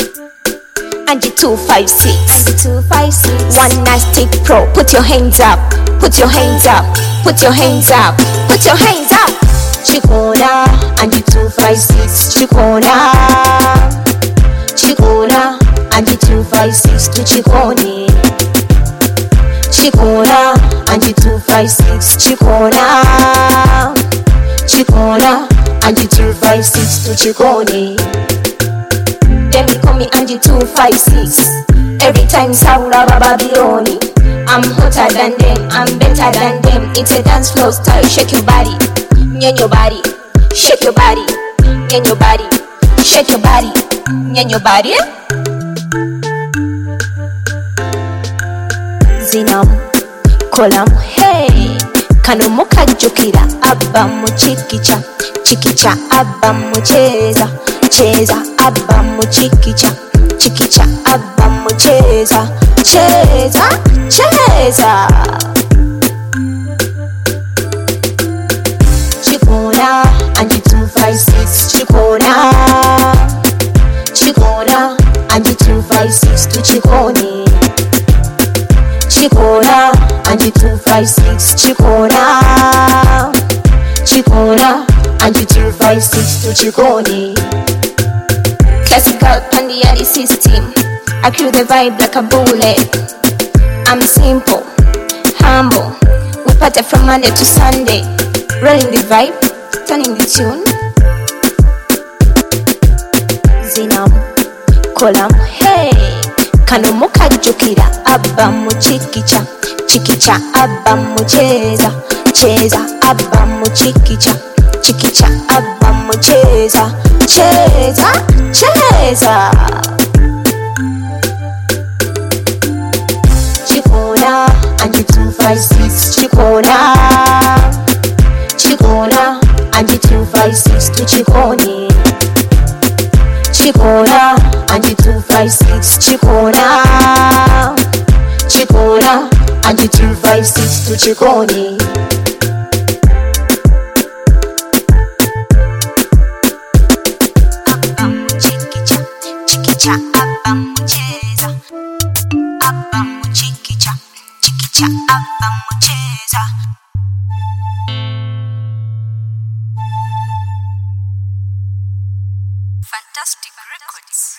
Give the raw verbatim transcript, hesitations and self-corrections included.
Angie two five six. Angie two five six. One nasty pro. Put your hands up. Put your hands up. Put your hands up. Put your hands up. Chikona. Angie two five six. Chikona. Chikona. Angie two five six. To Chikone. Chikona. Angie two five six. Chikona. Chikona. Angie two five six. To Chikone. Them call me Angie two five six. Every time Saura Babyloni. I'm hotter than them, I'm better than them. It's a dance floor style. Shake your body, nyan your body. Shake your body, nyan your body. Shake your body, nyan your body. Zinam, kolam, hey. Kano moka jokira, abba mu chikicha. Chikicha, abba mu cheza. Cheza, abba mu chikicha. Chikicha, abba mu cheza. Cheza, cheza. Chikona, Angie two five six. Chikona. Chikona, Angie two five six. To Chikone. Chikona, Angie two five six. Chikona. Chikona, Angie two five six. To Chikone. Classical Pandiani system. I kill the vibe like a bullet. I'm simple, humble. We party from Monday to Sunday. Rolling the vibe, turning the tune. Zinam, kolam, hey. Kano moka jokira, abba mu chikicha. Chikicha, abba mu cheza. Cheza, abba mu chikicha. Chikicha, abba mu cheza. Cheza, cheza. Chikona, Angie two five six. Chikona. Chikona, Angie two five six. To Chikone. Chikona, Angie two five six. Chikona. Chikona, Angie two five six. To Chikone. Abba mu chikicha. Chikicha, abba mu cheza. Abba mu chikicha. Chikicha, abba mu cheza. Fantastic Records.